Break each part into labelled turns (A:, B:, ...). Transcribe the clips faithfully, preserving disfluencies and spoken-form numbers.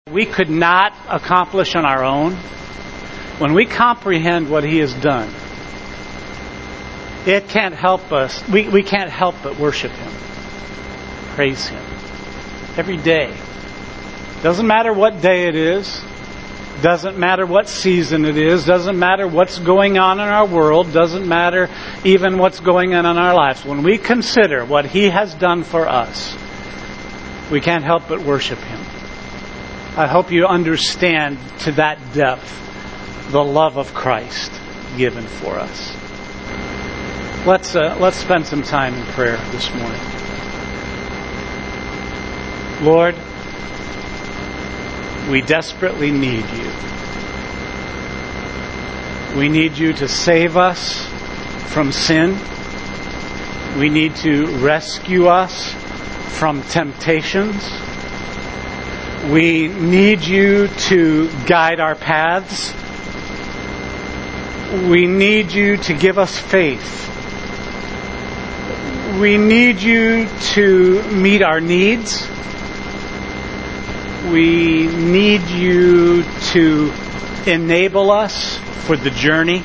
A: we could not accomplish on our own, when we comprehend what He has done, it can't help us. We, we can't help but worship Him, praise Him every day. Doesn't matter what day it is. Doesn't matter what season it is. Doesn't matter what's going on in our world. Doesn't matter even what's going on in our lives. When we consider what He has done for us, we can't help but worship Him. I hope you understand to that depth the love of Christ given for us. Let's uh, let's spend some time in prayer this morning. Lord, we desperately need You. We need You to save us from sin. We need to rescue us from temptations. We need You to guide our paths. We need You to give us faith. We need You to meet our needs. We need You to enable us for the journey.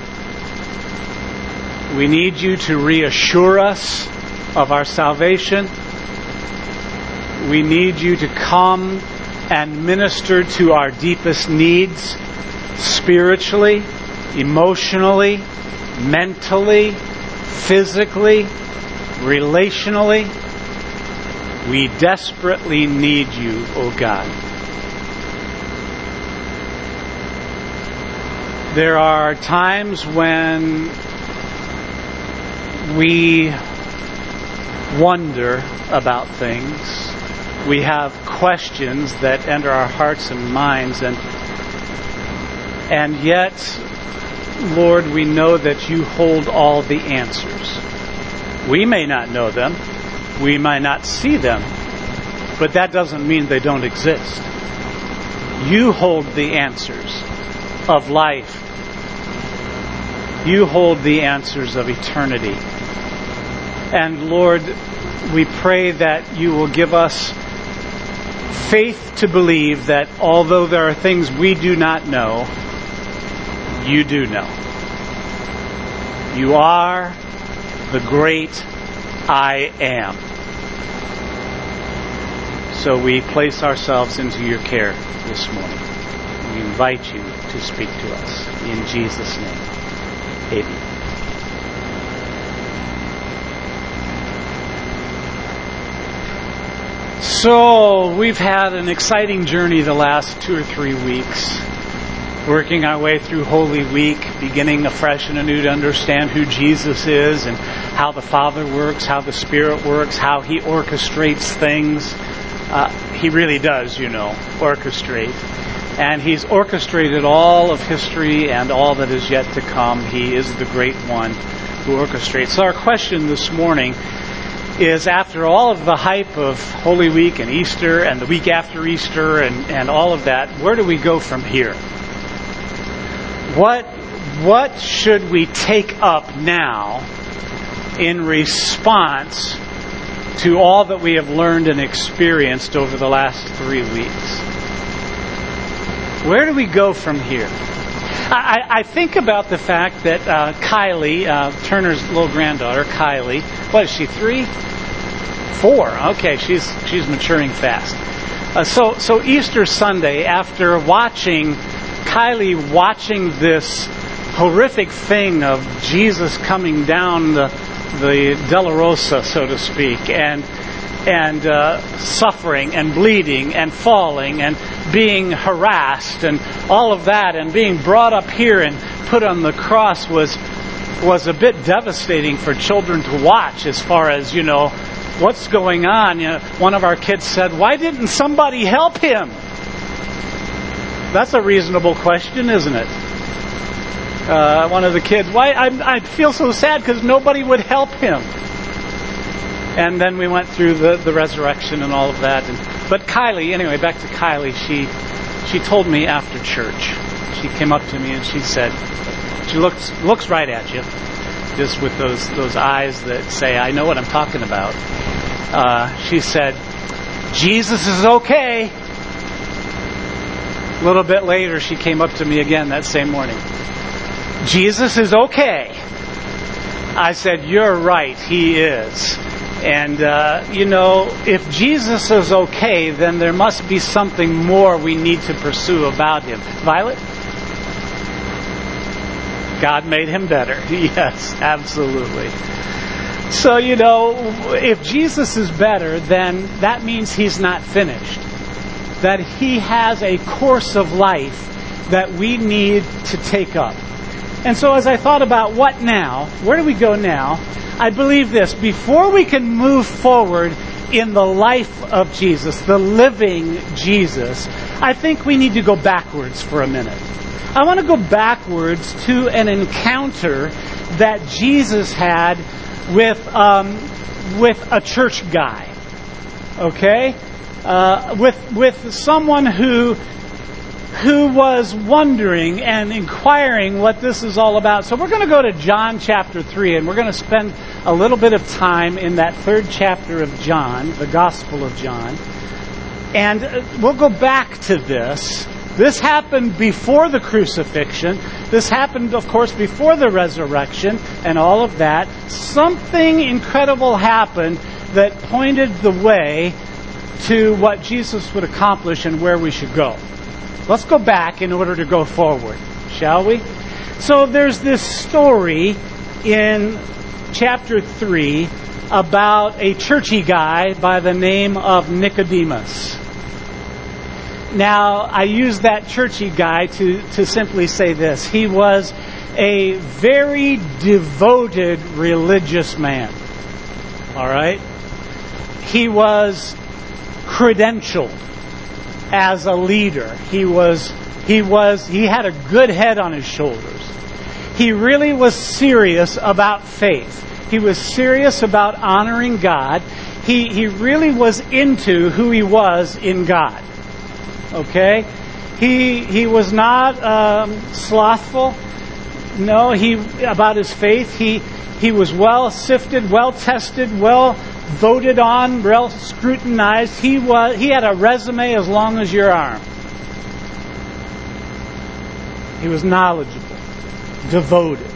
A: We need You to reassure us of our salvation. We need You to come and minister to our deepest needs, spiritually, emotionally, mentally, physically, relationally. We desperately need You, O God. There are times when we wonder about things. We have questions that enter our hearts and minds, and and yet, Lord, we know that You hold all the answers. We may not know them, we might not see them, but that doesn't mean they don't exist. You hold the answers of life. You hold the answers of eternity. And Lord, we pray that You will give us faith to believe that although there are things we do not know, You do know. You are the great I Am. So we place ourselves into Your care this morning. We invite You to speak to us. In Jesus' name, amen. So, we've had an exciting journey the last two or three weeks, working our way through Holy Week, beginning afresh and anew to understand who Jesus is and how the Father works, how the Spirit works, how He orchestrates things. Uh, he really does, you know, orchestrate. And He's orchestrated all of history and all that is yet to come. He is the great one who orchestrates. So our question this morning is, after all of the hype of Holy Week and Easter and the week after Easter and, and all of that, where do we go from here? What, what should we take up now in response to all that we have learned and experienced over the last three weeks? Where do we go from here? I, I think about the fact that uh, Kylie, uh, Turner's little granddaughter, Kylie, what is she, three? Four. Okay, she's she's maturing fast. Uh, so so Easter Sunday, after watching Kylie watching this horrific thing of Jesus coming down the the Dolorosa, so to speak, and and uh, suffering and bleeding and falling and being harassed and all of that, and being brought up here and put on the cross was was a bit devastating for children to watch, as far as, you know, what's going on. You know, one of our kids said, "Why didn't somebody help him?" That's a reasonable question, isn't it? Uh, one of the kids, "Why? I, I feel so sad because nobody would help him." And then we went through the, the resurrection and all of that. And, but Kylie, anyway, back to Kylie, she she told me after church, she came up to me and she said, she looks looks right at you, just with those those eyes that say, "I know what I'm talking about." Uh, she said, "Jesus is okay." A little bit later, she came up to me again that same morning. Jesus is okay. I said, you're right, he is. And, uh, you know, if Jesus is okay, then there must be something more we need to pursue about him. Violet? God made him better. Yes, absolutely. So, you know, if Jesus is better, then that means he's not finished. That he has a course of life that we need to take up. And so as I thought about what now, where do we go now, I believe this: before we can move forward in the life of Jesus, the living Jesus, I think we need to go backwards for a minute. I want to go backwards to an encounter that Jesus had with um, with a church guy, okay, uh, with with someone who who was wondering and inquiring what this is all about. So we're going to go to John chapter three, and we're going to spend a little bit of time in that third chapter of John, the Gospel of John, and we'll go back to this. This happened before the crucifixion. This happened, of course, before the resurrection and all of that. Something incredible happened that pointed the way to what Jesus would accomplish and where we should go. Let's go back in order to go forward, shall we? So there's this story in chapter three about a churchy guy by the name of Nicodemus. Now, I use that churchy guy to, to simply say this. He was a very devoted religious man. All right? He was credentialed as a leader. He was, he was, he had a good head on his shoulders. He really was serious about faith. He was serious about honoring God. He, he really was into who he was in God. Okay? He he was not um, slothful. No, he about his faith. He he was well sifted, well tested, well voted on, well scrutinized. He was he had a resume as long as your arm. He was knowledgeable, devoted.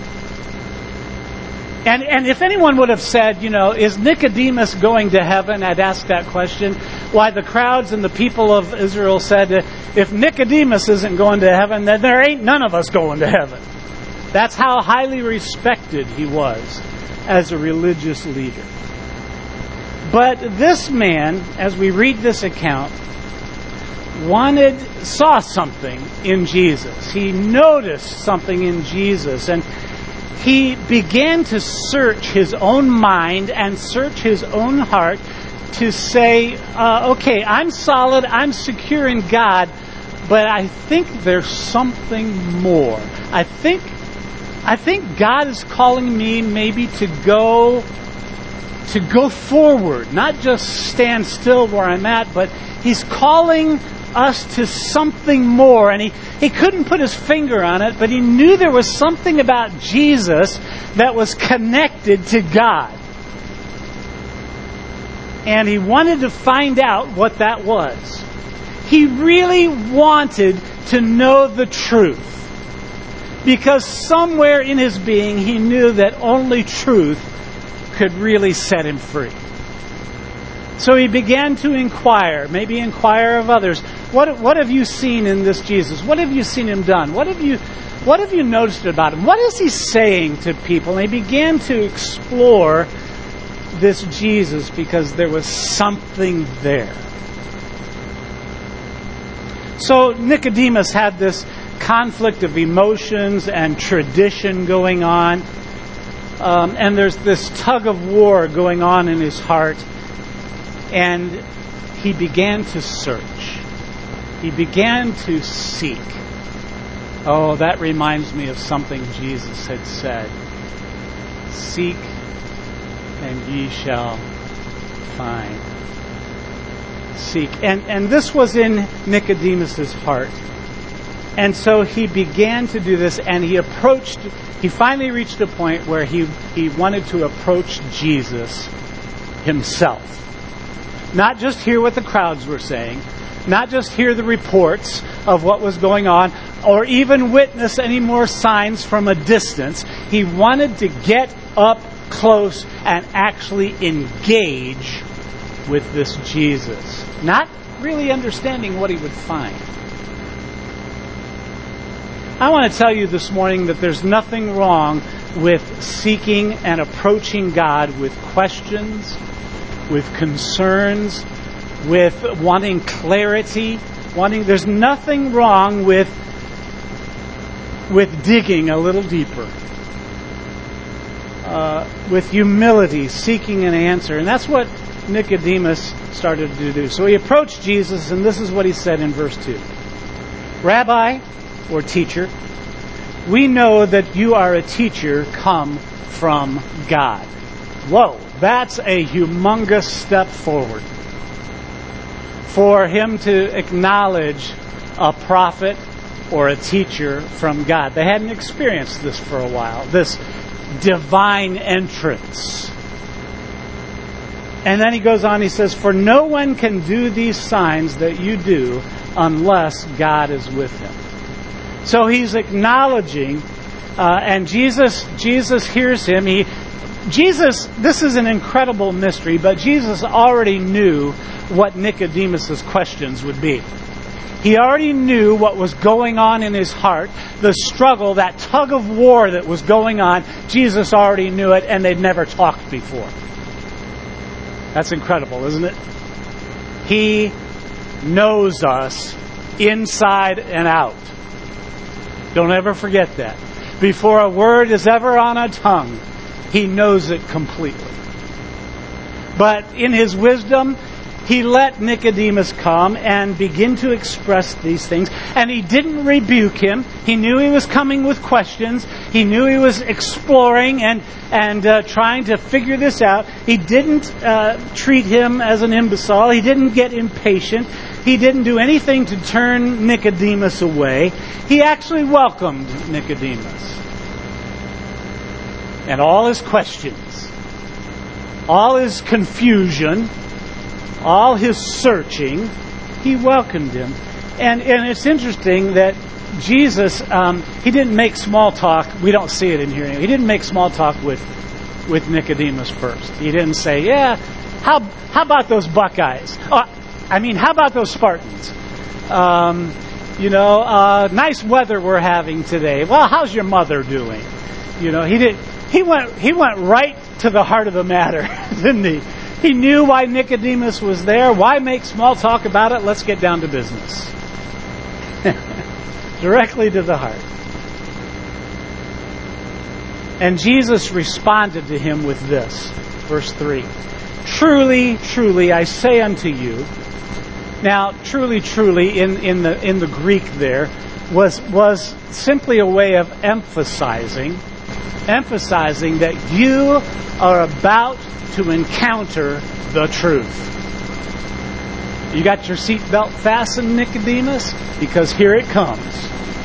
A: And and if anyone would have said, you know, is Nicodemus going to heaven? I'd ask that question. Why, the crowds and the people of Israel said, if Nicodemus isn't going to heaven, then there ain't none of us going to heaven. That's how highly respected he was as a religious leader. But this man, as we read this account, wanted, saw something in Jesus. He noticed something in Jesus, and he began to search his own mind and search his own heart to say, uh, okay, I'm solid, I'm secure in God, but I think there's something more. I think I think God is calling me maybe to go to go forward, not just stand still where I'm at, but he's calling us to something more. And he, he couldn't put his finger on it, but he knew there was something about Jesus that was connected to God. And he wanted to find out what that was. He really wanted to know the truth. Because somewhere in his being he knew that only truth could really set him free. So he began to inquire, maybe inquire of others. What what have you seen in this Jesus? What have you seen him done? What have you what have you noticed about him? What is he saying to people? And he began to explore this Jesus because there was something there. So Nicodemus had this conflict of emotions and tradition going on. Um, and there's this tug of war going on in his heart. And he began to search. He began to seek. Oh, that reminds me of something Jesus had said. Seek and ye shall find. Seek. And, and this was in Nicodemus's heart. And so he began to do this, and he approached, he finally reached a point where he, he wanted to approach Jesus himself. not just hear what the crowds were saying, not just hear the reports of what was going on, or even witness any more signs from a distance. He wanted to get up close and actually engage with this Jesus, not really understanding what he would find. I want to tell you this morning that there's nothing wrong with seeking and approaching God with questions, with concerns, with wanting clarity, wanting. There's nothing wrong with with digging a little deeper, uh, with humility, seeking an answer, and that's what Nicodemus started to do. So he approached Jesus, and this is what he said in verse two: "Rabbi," or teacher, "we know that you are a teacher come from God." Whoa, that's a humongous step forward. For him to acknowledge a prophet or a teacher from God. They hadn't experienced this for a while, this divine entrance. And then he goes on, he says, "For no one can do these signs that you do unless God is with him." So he's acknowledging, uh, and Jesus Jesus hears him. He, Jesus, this is an incredible mystery, but Jesus already knew what Nicodemus's questions would be. He already knew what was going on in his heart, the struggle, that tug of war that was going on. Jesus already knew it, and they'd never talked before. That's incredible, isn't it? He knows us inside and out. Don't ever forget that. Before a word is ever on a tongue, he knows it completely. But in his wisdom, he let Nicodemus come and begin to express these things. And he didn't rebuke him. He knew he was coming with questions. He knew he was exploring and, and uh, trying to figure this out. He didn't uh, treat him as an imbecile. He didn't get impatient. He didn't do anything to turn Nicodemus away. He actually welcomed Nicodemus. And all his questions, all his confusion, all his searching, he welcomed him. And and it's interesting that Jesus, um, he didn't make small talk. We don't see it in here anyway. He didn't make small talk with with Nicodemus first. He didn't say, yeah, how how about those Buckeyes? Oh, I mean, how about those Spartans? Um, you know, uh, nice weather we're having today. Well, how's your mother doing? You know, he did. He went he went right to the heart of the matter, didn't he? He knew why Nicodemus was there. Why make small talk about it? Let's get down to business. Directly to the heart. And Jesus responded to him with this, verse three. "Truly, truly, I say unto you." Now, truly, truly, in, in the in the Greek there, was was simply a way of emphasizing, emphasizing that you are about to encounter the truth. You got your seatbelt fastened, Nicodemus? Because here it comes.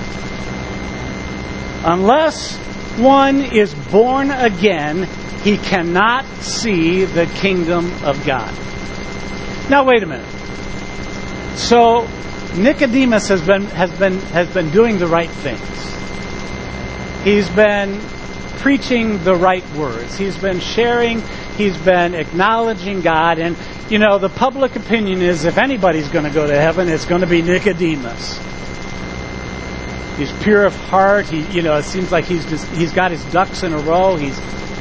A: Unless one is born again, he cannot see the kingdom of God. Now wait a minute. So Nicodemus has been has been has been doing the right things. He's been preaching the right words. He's been sharing, he's been acknowledging God. And, you know, the public opinion is if anybody's going to go to heaven, it's going to be Nicodemus. He's pure of heart. He, you know, it seems like he's just, he's got his ducks in a row. He's,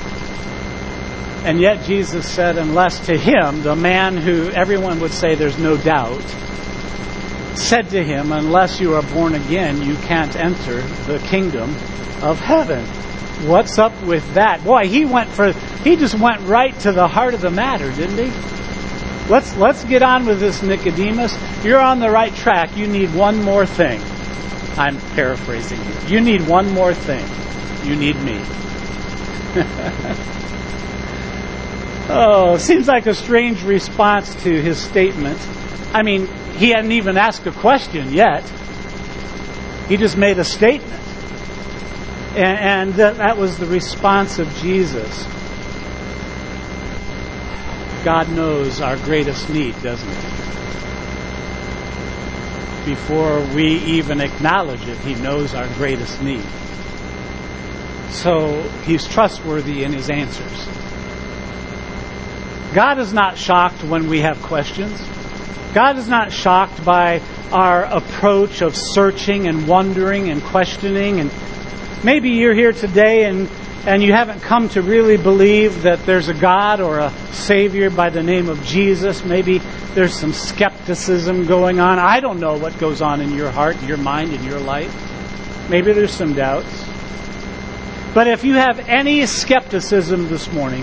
A: and yet Jesus said, unless to him, the man who everyone would say there's no doubt, said to him, unless you are born again, you can't enter the kingdom of heaven. What's up with that? Boy, he went for he just went right to the heart of the matter, didn't he? Let's let's get on with this, Nicodemus. You're on the right track. You need one more thing. I'm paraphrasing here. You need one more thing. You need me. Oh, seems like a strange response to his statement. I mean, he hadn't even asked a question yet. He just made a statement. And that was the response of Jesus. God knows our greatest need, doesn't He? Before we even acknowledge it, He knows our greatest need. So He's trustworthy in His answers. God is not shocked when we have questions. God is not shocked by our approach of searching and wondering and questioning. And maybe you're here today and, and you haven't come to really believe that there's a God or a Savior by the name of Jesus. Maybe there's some skepticism going on. I don't know what goes on in your heart, your mind, in your life. Maybe there's some doubts. But if you have any skepticism this morning,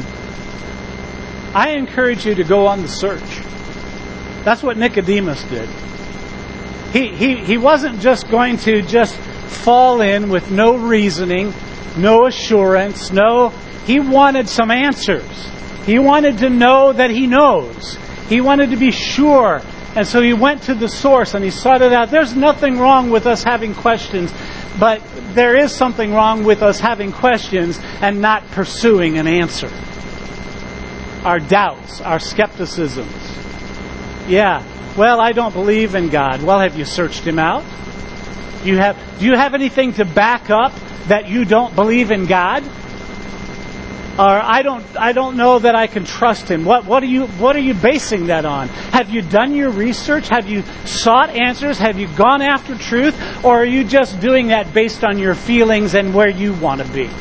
A: I encourage you to go on the search. That's what Nicodemus did. He, he, he wasn't just going to just fall in with no reasoning, no assurance, no... He wanted some answers. He wanted to know that he knows. He wanted to be sure. And so he went to the source and he sought it out. There's nothing wrong with us having questions, but there is something wrong with us having questions and not pursuing an answer. Our doubts, our skepticisms. Yeah, well, I don't believe in God. Well, have you searched Him out? Do you have, do you have anything to back up that you don't believe in God? Or I don't I don't know that I can trust Him. What what are you what are you basing that on? Have you done your research? Have you sought answers? Have you gone after truth? Or are you just doing that based on your feelings and where you want to be?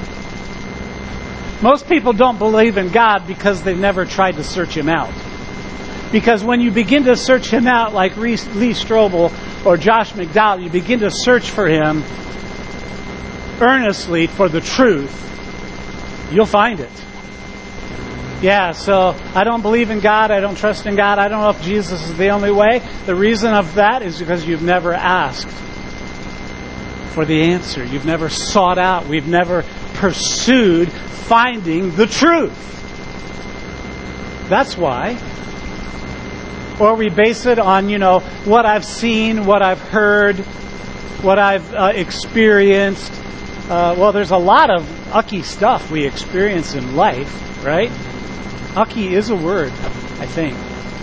A: Most people don't believe in God because they've never tried to search Him out. Because when you begin to search Him out, like Lee Strobel or Josh McDowell, you begin to search for Him earnestly for the truth, you'll find it. Yeah, so I don't believe in God. I don't trust in God. I don't know if Jesus is the only way. The reason of that is because you've never asked for the answer. You've never sought out. We've never pursued finding the truth. That's why. Or we base it on, you know, what I've seen, what I've heard, what I've uh, experienced. Uh, well, there's a lot of ucky stuff we experience in life, right? Ucky is a word, I think.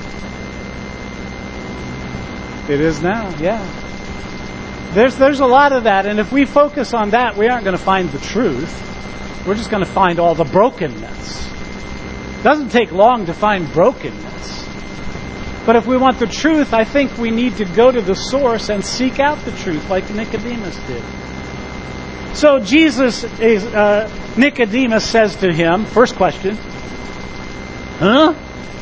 A: It is now, yeah. There's there's a lot of that, and if we focus on that, we aren't going to find the truth. We're just going to find all the brokenness. It doesn't take long to find brokenness. But if we want the truth, I think we need to go to the source and seek out the truth like Nicodemus did. So Jesus, is, uh, Nicodemus says to him, first question, huh?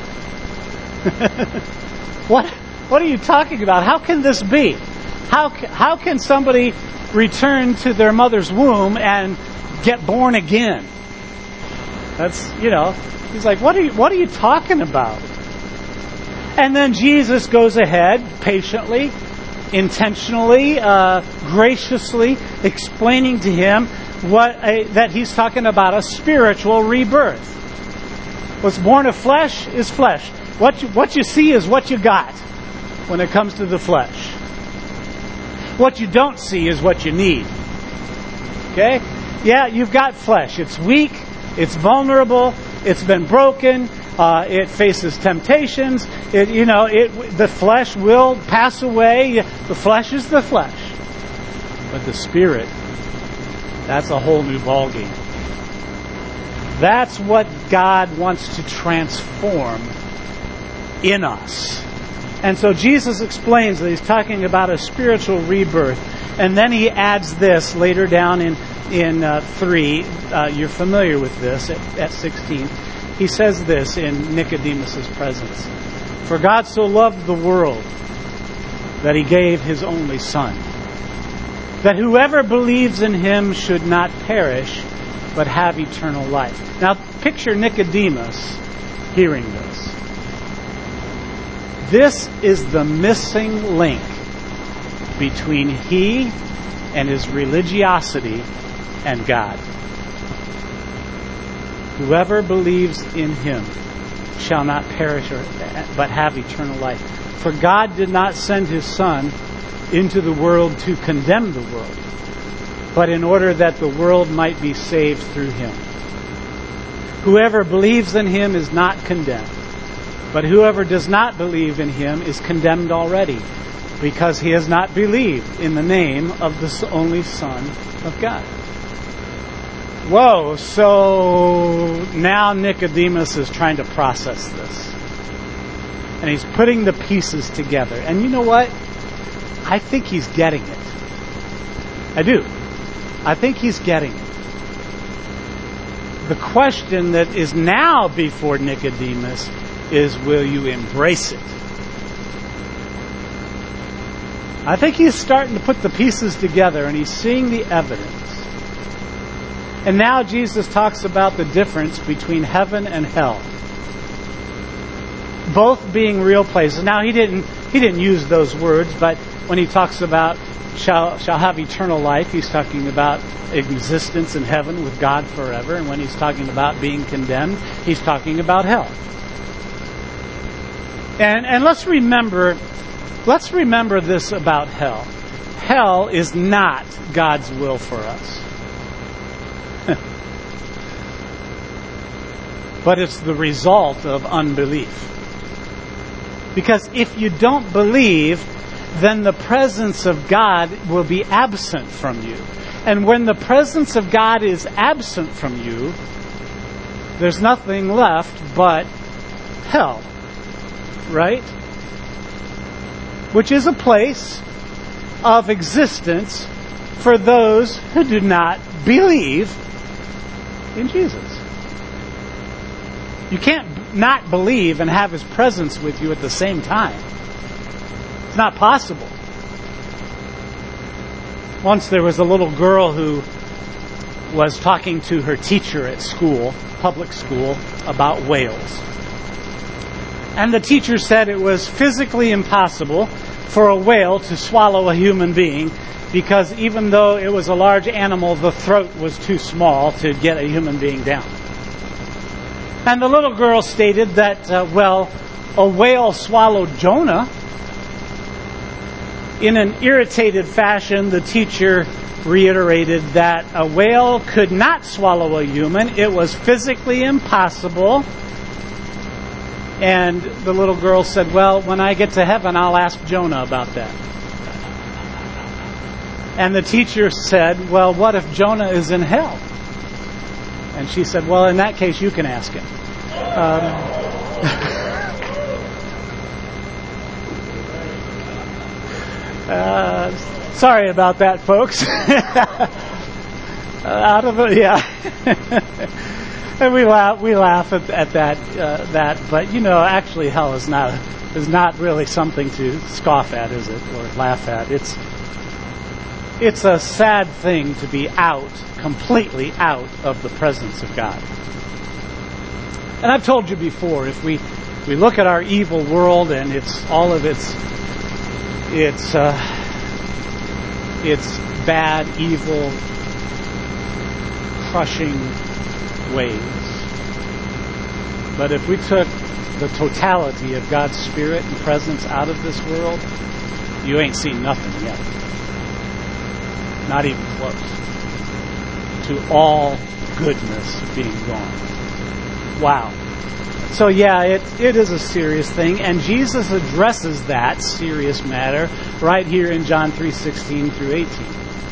A: what What are you talking about? How can this be? How, how can somebody return to their mother's womb and get born again? That's, you know, he's like, what are you, what are you talking about? And then Jesus goes ahead patiently, intentionally, uh, graciously explaining to him what a, that he's talking about a spiritual rebirth. What's born of flesh is flesh. What you, what you see is what you got when it comes to the flesh. What you don't see is what you need. Okay? Yeah, you've got flesh. It's weak. It's vulnerable. It's been broken. Uh, it faces temptations. It, you know, it the flesh will pass away. The flesh is the flesh, but the spirit, that's a whole new ballgame. That's what God wants to transform in us. And so Jesus explains that he's talking about a spiritual rebirth, and then he adds this later down in in uh, three. Uh, you're familiar with this at, at sixteen. He says this in Nicodemus' presence. For God so loved the world that he gave his only Son, that whoever believes in him should not perish, but have eternal life. Now picture Nicodemus hearing this. This is the missing link between he and his religiosity and God. Whoever believes in him shall not perish or, but have eternal life. For God did not send his Son into the world to condemn the world, but in order that the world might be saved through him. Whoever believes in him is not condemned, But whoever does not believe in him is condemned already, because he has not believed in the name of the only Son of God. Whoa, so now Nicodemus is trying to process this. And he's putting the pieces together. And you know what? I think he's getting it. I do. I think he's getting it. The question that is now before Nicodemus is, will you embrace it? I think he's starting to put the pieces together and he's seeing the evidence. And now Jesus talks about the difference between heaven and hell. Both being real places. Now he didn't he didn't use those words, but when he talks about shall shall have eternal life, he's talking about existence in heaven with God forever. And when he's talking about being condemned, he's talking about hell. And and let's remember let's remember this about hell. Hell is not God's will for us. But it's the result of unbelief. Because if you don't believe, then the presence of God will be absent from you. And when the presence of God is absent from you, there's nothing left but hell. Right? Which is a place of existence for those who do not believe in Jesus. You can't not believe and have his presence with you at the same time. It's not possible. Once there was a little girl who was talking to her teacher at school, public school, about whales. And the teacher said it was physically impossible for a whale to swallow a human being because even though it was a large animal, the throat was too small to get a human being down. And the little girl stated that, uh, well, a whale swallowed Jonah. In an irritated fashion, the teacher reiterated that a whale could not swallow a human. It was physically impossible. And the little girl said, well, when I get to heaven, I'll ask Jonah about that. And the teacher said, well, what if Jonah is in hell? And she said, well, in that case, you can ask him. Um, uh, sorry about that, folks. Out of it, yeah. And we laugh, we laugh at, at that, uh, that. But you know, actually, hell is not is not really something to scoff at, is it, or laugh at? It's it's a sad thing to be out, completely out of the presence of God. And I've told you before, if we we look at our evil world and it's all of its its uh, its bad, evil, crushing ways. But if we took the totality of God's Spirit and presence out of this world, you ain't seen nothing yet. Not even close to all goodness being gone. Wow. So yeah, it it is a serious thing, and Jesus addresses that serious matter right here in John three sixteen through eighteen.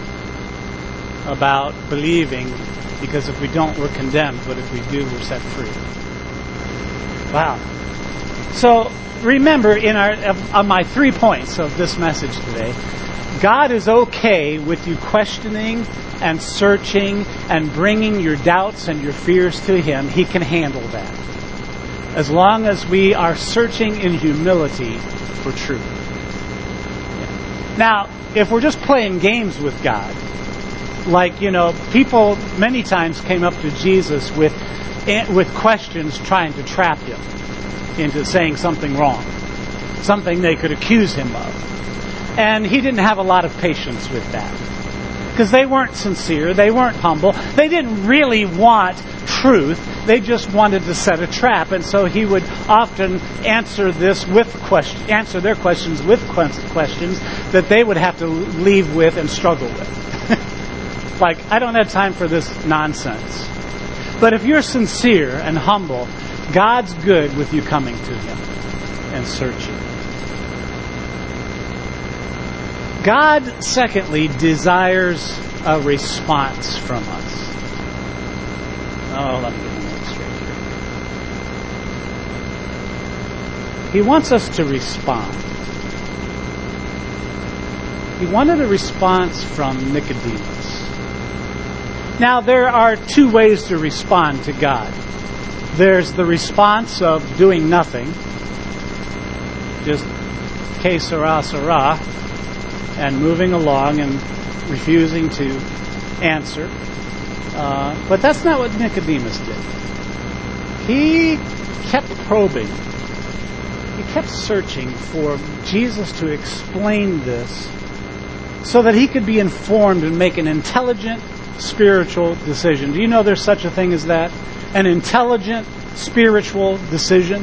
A: About believing, because if we don't, we're condemned, but if we do, we're set free. Wow. So remember, in our on my three points of this message today, God is okay with you questioning and searching and bringing your doubts and your fears to Him. He can handle that, as long as we are searching in humility for truth. Yeah. Now, if we're just playing games with God, like, you know, people many times came up to Jesus with with questions trying to trap Him into saying something wrong, something they could accuse Him of. And He didn't have a lot of patience with that, because they weren't sincere, they weren't humble, they didn't really want truth, they just wanted to set a trap. And so He would often answer this with question, answer their questions with questions that they would have to leave with and struggle with. Like, I don't have time for this nonsense. But if you're sincere and humble, God's good with you coming to Him and searching. God, secondly, desires a response from us. Oh, let me get my notes straight here. He wants us to respond. He wanted a response from Nicodemus. Now, there are two ways to respond to God. There's the response of doing nothing, just que sera, sera, and moving along and refusing to answer. Uh, but that's not what Nicodemus did. He kept probing. He kept searching for Jesus to explain this so that he could be informed and make an intelligent spiritual decision. Do you know there's such a thing as that? An intelligent spiritual decision?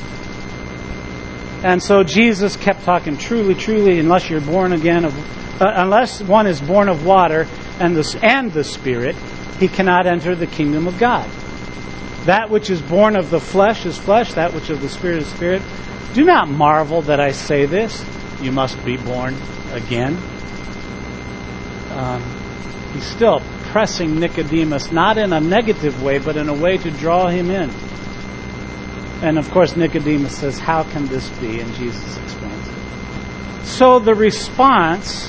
A: And so Jesus kept talking, truly, truly, unless you're born again, of, uh, unless one is born of water and the, and the Spirit, he cannot enter the kingdom of God. That which is born of the flesh is flesh, that which of the Spirit is spirit. Do not marvel that I say this. You must be born again. Um, he's still pressing Nicodemus, not in a negative way, but in a way to draw him in. And of course, Nicodemus says, how can this be? And Jesus explains it. So the response,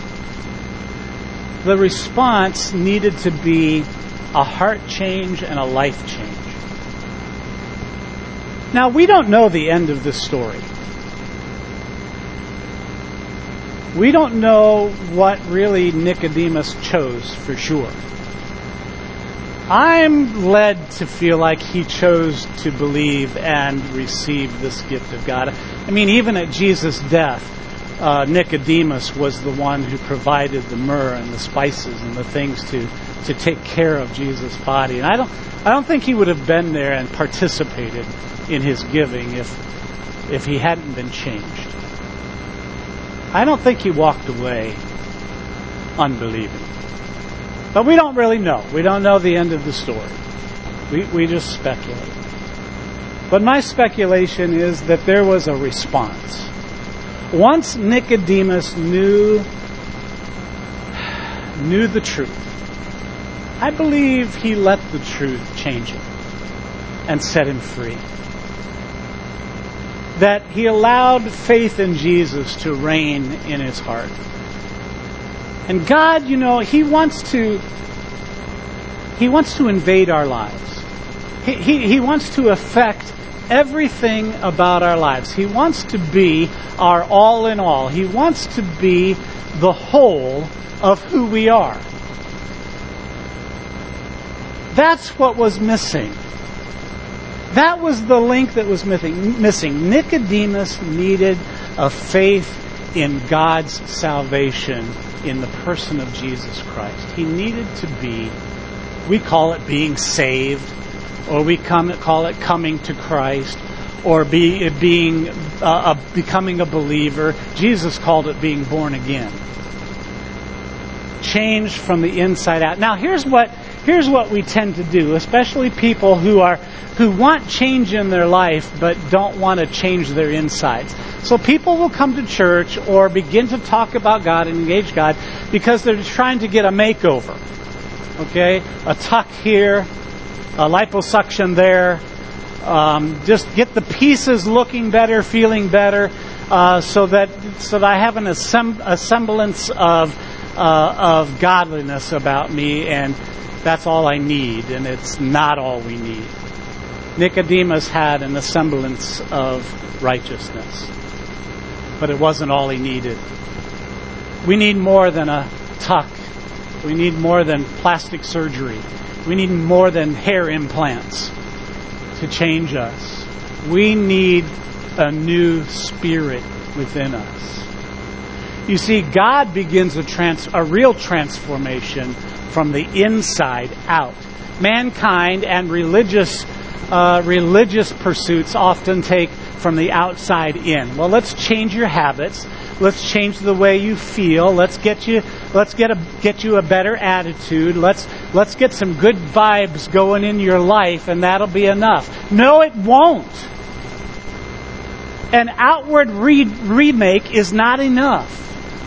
A: the response needed to be a heart change and a life change. Now, we don't know the end of this story. We don't know what really Nicodemus chose for sure. I'm led to feel like he chose to believe and receive this gift of God. I mean, even at Jesus' death, uh, Nicodemus was the one who provided the myrrh and the spices and the things to, to take care of Jesus' body. And I don't, I don't think he would have been there and participated in his giving if, if he hadn't been changed. I don't think he walked away unbelieving. But we don't really know. We don't know the end of the story. We we just speculate. But my speculation is that there was a response. Once Nicodemus knew knew the truth, I believe he let the truth change him and set him free. That he allowed faith in Jesus to reign in his heart. And God, you know, He wants to He wants to invade our lives. He, he, he wants to affect everything about our lives. He wants to be our all in all. He wants to be the whole of who we are. That's what was missing. That was the link that was missing. Missing. Nicodemus needed a faith in God's salvation in the person of Jesus Christ. He needed to be, we call it being saved, or we come, call it coming to Christ, or be, being uh, a, becoming a believer. Jesus called it being born again. Changed from the inside out. Now here's what here's what we tend to do, especially people who are who want change in their life but don't want to change their insides. So people will come to church or begin to talk about God and engage God because they're trying to get a makeover. Okay? A tuck here, a liposuction there. Um, just get the pieces looking better, feeling better, uh, so that so that I have an assemb- a semblance of uh, of godliness about me, and that's all I need, and it's not all we need. Nicodemus had an semblance of righteousness, but it wasn't all he needed. We need more than a tuck. We need more than plastic surgery. We need more than hair implants to change us. We need a new spirit within us. You see, God begins a trans- a real transformation from the inside out. Mankind and religious uh, religious pursuits often take from the outside in. Well, let's change your habits. Let's change the way you feel. Let's get you let's get a get you a better attitude. Let's let's get some good vibes going in your life, and that'll be enough. No, it won't. An outward re- remake is not enough.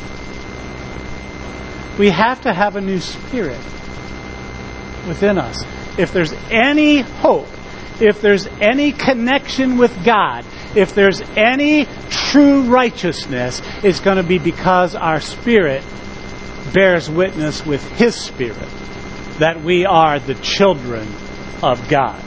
A: We have to have a new spirit within us. If there's any hope, if there's any connection with God, if there's any true righteousness, it's going to be because our spirit bears witness with His Spirit that we are the children of God.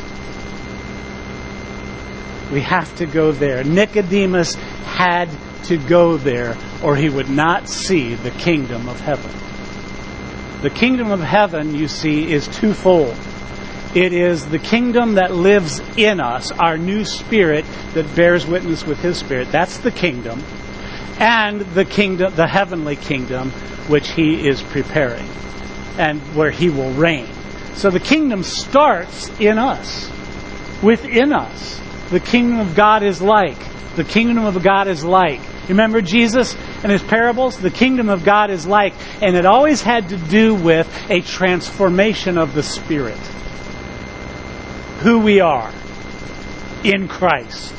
A: We have to go there. Nicodemus had to go there, or he would not see the kingdom of heaven. The kingdom of heaven, you see, is twofold. It is the kingdom that lives in us, our new spirit that bears witness with His Spirit. That's the kingdom. And the kingdom, the heavenly kingdom, which He is preparing and where He will reign. So the kingdom starts in us, within us. The kingdom of God is like. The kingdom of God is like. Remember Jesus and His parables? The kingdom of God is like. And it always had to do with a transformation of the Spirit. Who we are in Christ.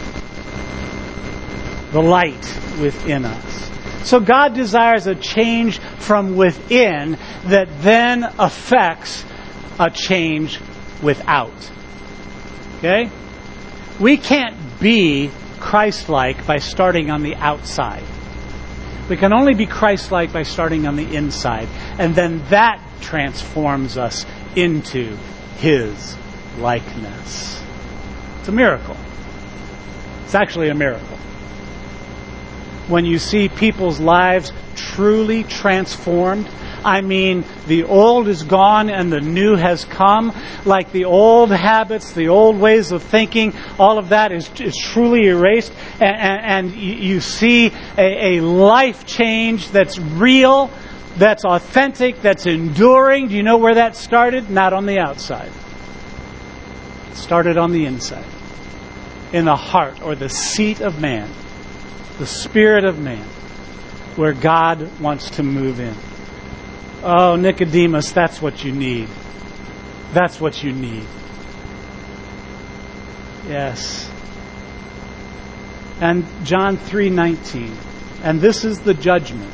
A: The light within us. So God desires a change from within that then affects a change without. Okay? We can't be Christ-like by starting on the outside. We can only be Christ-like by starting on the inside. And then that transforms us into His likeness. It's a miracle. It's actually a miracle. When you see people's lives truly transformed, I mean, the old is gone and the new has come. Like the old habits, the old ways of thinking, all of that is, is truly erased. And, and, and you see a, a life change that's real, that's authentic, that's enduring. Do you know where that started? Not on the outside. It started on the inside. In the heart or the seat of man. The spirit of man. Where God wants to move in. Oh, Nicodemus, that's what you need. That's what you need. Yes. And John three nineteen. And this is the judgment.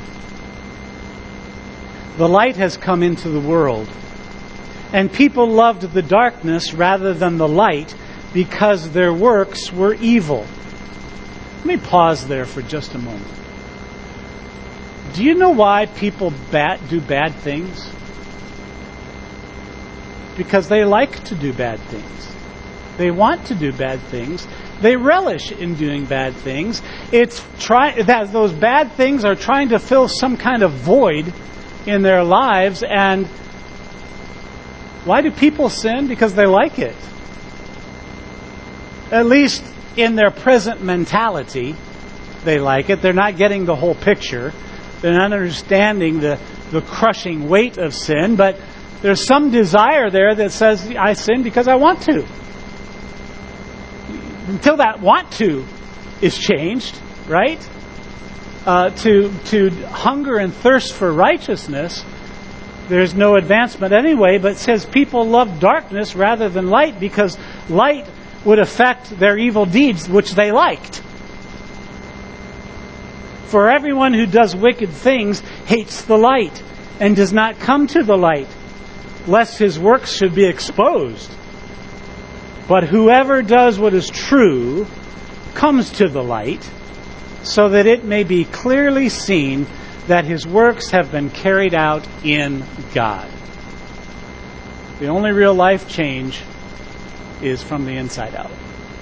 A: The light has come into the world, and people loved the darkness rather than the light because their works were evil. Let me pause there for just a moment. Do you know why people bad, do bad things? Because they like to do bad things. They want to do bad things. They relish in doing bad things. It's try that those bad things are trying to fill some kind of void in their lives. And why do people sin? Because they like it. At least in their present mentality, they like it. They're not getting the whole picture. They're not understanding the, the crushing weight of sin, but there's some desire there that says, I sin because I want to. Until that want to is changed, right? Uh, to, to hunger and thirst for righteousness, there's no advancement anyway, but it says people love darkness rather than light because light would affect their evil deeds, which they liked. For everyone who does wicked things hates the light and does not come to the light, lest his works should be exposed. But whoever does what is true comes to the light, so that it may be clearly seen that his works have been carried out in God. The only real life change is from the inside out.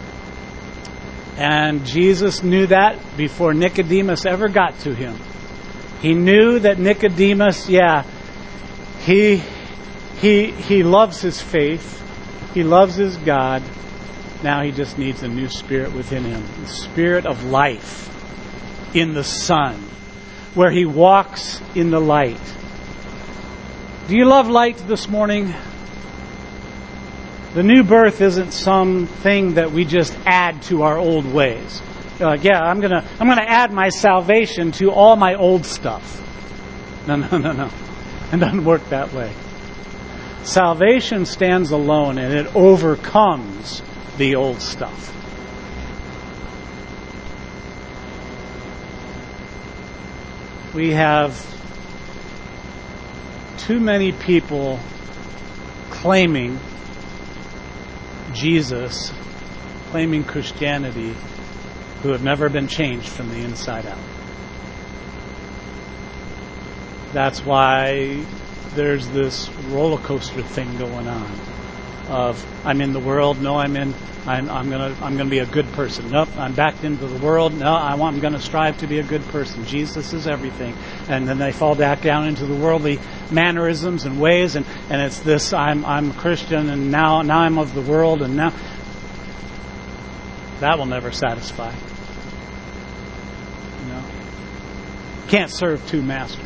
A: And Jesus knew that before Nicodemus ever got to him. He knew that Nicodemus, yeah, he he he loves his faith. He loves his God. Now he just needs a new spirit within him. The spirit of life in the Son, where he walks in the light. Do you love light this morning? The new birth isn't something that we just add to our old ways. You're like, yeah, I'm gonna I'm gonna add my salvation to all my old stuff. No, no, no, no. It doesn't work that way. Salvation stands alone and it overcomes the old stuff. We have too many people claiming Jesus, claiming Christianity, who have never been changed from the inside out. That's why there's this roller coaster thing going on of I'm in the world, no, I'm in, I'm, I'm gonna, I'm gonna be a good person. Nope, I'm backed into the world. No, I want, I'm gonna strive to be a good person. Jesus is everything, and then they fall back down into the worldly mannerisms and ways, and, and it's this I'm, I'm a Christian, and now, now I'm of the world, and now that will never satisfy. You know, can't serve two masters.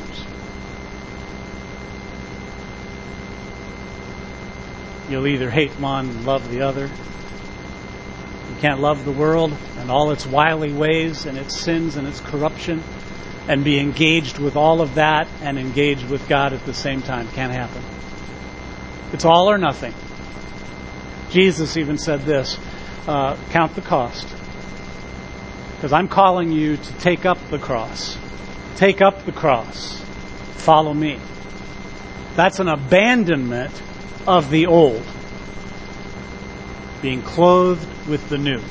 A: You'll either hate one and love the other. You can't love the world and all its wily ways and its sins and its corruption and be engaged with all of that and engaged with God at the same time. Can't happen. It's all or nothing. Jesus even said this, uh, count the cost. Because I'm calling you to take up the cross. Take up the cross. Follow me. That's an abandonment of the old, being clothed with the new.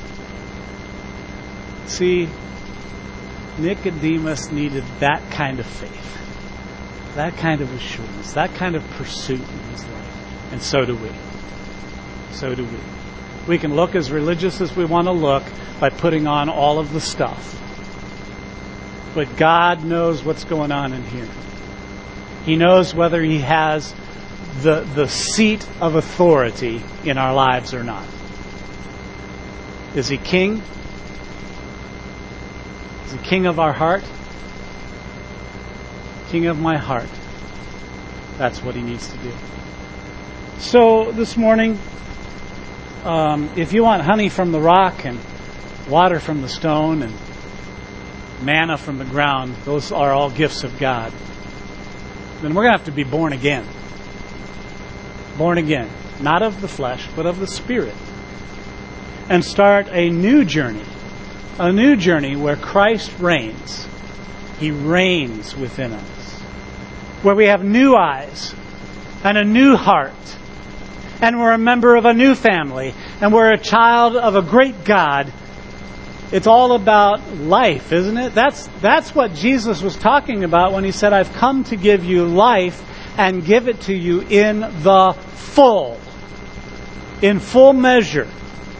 A: See, Nicodemus needed that kind of faith, that kind of assurance, that kind of pursuit in his life. And so do we. So do we. We can look as religious as we want to look by putting on all of the stuff. But God knows what's going on in here. He knows whether He has the the seat of authority in our lives or not. Is He king? Is He king of our heart? King of my heart. That's what He needs to do. So this morning, um, if you want honey from the rock and water from the stone and manna from the ground, those are all gifts of God, then we're going to have to be born again. Born again, not of the flesh, but of the Spirit. And start a new journey. A new journey where Christ reigns. He reigns within us. Where we have new eyes and a new heart. And we're a member of a new family. And we're a child of a great God. It's all about life, isn't it? That's, that's what Jesus was talking about when He said, I've come to give you life and give it to you in the full, in full measure.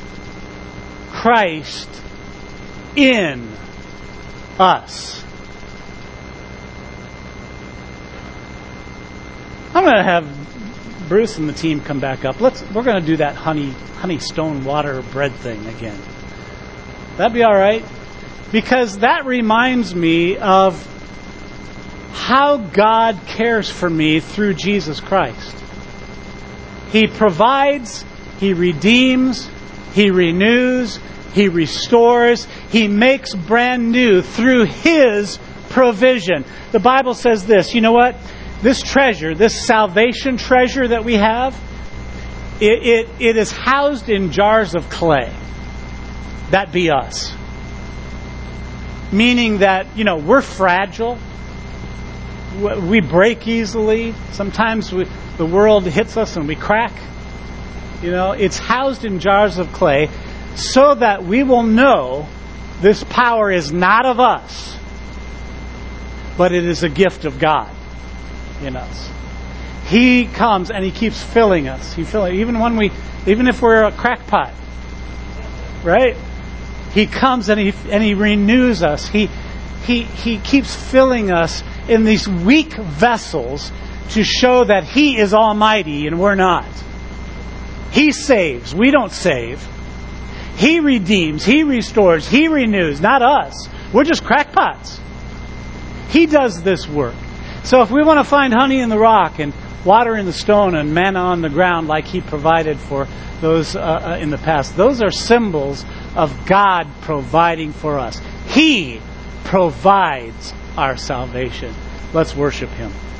A: Christ in us. I'm going to have Bruce and the team come back up. Let's. We're going to do that honey, honey stone water bread thing again. That'd be all right, because that reminds me of how God cares for me through Jesus Christ. He provides, He redeems, He renews, He restores, He makes brand new through His provision. The Bible says this, you know what? This treasure, this salvation treasure that we have, it, it, it is housed in jars of clay. That be us. Meaning that, you know, we're fragile. We break easily. Sometimes we, the world hits us and we crack. You know, it's housed in jars of clay so that we will know this power is not of us, but it is a gift of God in us. He comes and He keeps filling us. He fill even when we, even if we're a crackpot, right? He comes and He and He renews us. He He He keeps filling us in these weak vessels to show that He is almighty and we're not. He saves. We don't save. He redeems. He restores. He renews. Not us. We're just crackpots. He does this work. So if we want to find honey in the rock and water in the stone and manna on the ground like He provided for those uh, in the past, those are symbols of God providing for us. He provides our salvation. Let's worship Him.